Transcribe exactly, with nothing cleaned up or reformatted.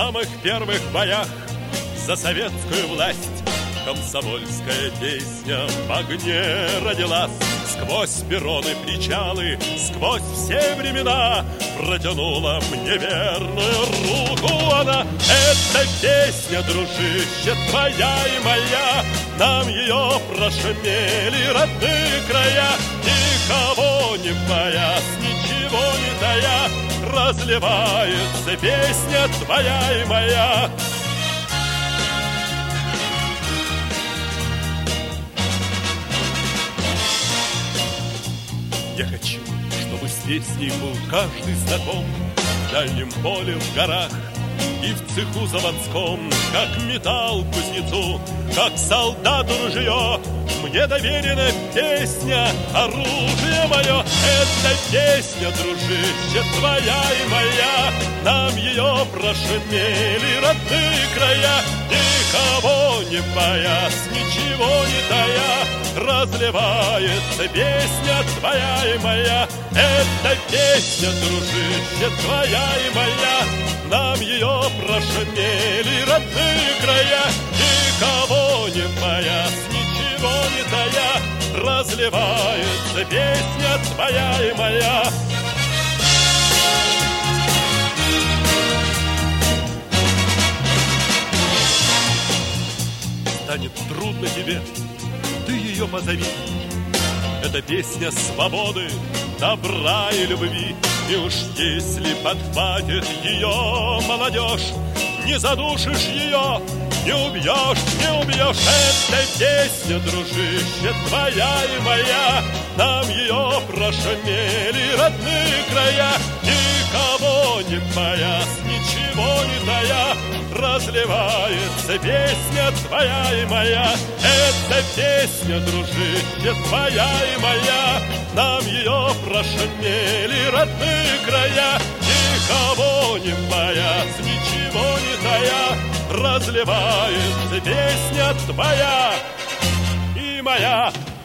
самых первых боях за советскую власть комсомольская песня в огне родилась. Сквозь перроны, причалы, сквозь все времена протянула мне верную руку она. Эта песня, дружище, твоя и моя, нам ее прошумели родные края. Никого не боясь, ничего не тая, разливается песня твоя и моя. Я хочу, чтобы с песней был каждый знаком в дальнем поле, в горах и в цеху заводском, как металл кузнецу, как солдату ружье. Мне доверена песня, оружие мое. Эта песня, дружище, твоя и моя, нам ее прошумели родные края. Никого не боясь, ничего не тая, разливается песня твоя и моя. Эта песня, дружище, твоя и моя, нам ее прошумели родные края. Никого не боясь, ничего не тая, разливается песня твоя и моя. Станет трудно тебе, ты ее позови. Это песня свободы, добра и любви. И уж если подхватит ее молодежь, не задушишь ее, не убьешь, не убьешь. Эта песня, дружище, твоя и моя, нам ее прошумели родные края. Никого не боясь, ничего не тая, разливается песня твоя и моя. Эта песня, дружище, твоя и моя, нам ее прошумели родные края. Никого не боясь, ничего не тая, разливается песня твоя и моя.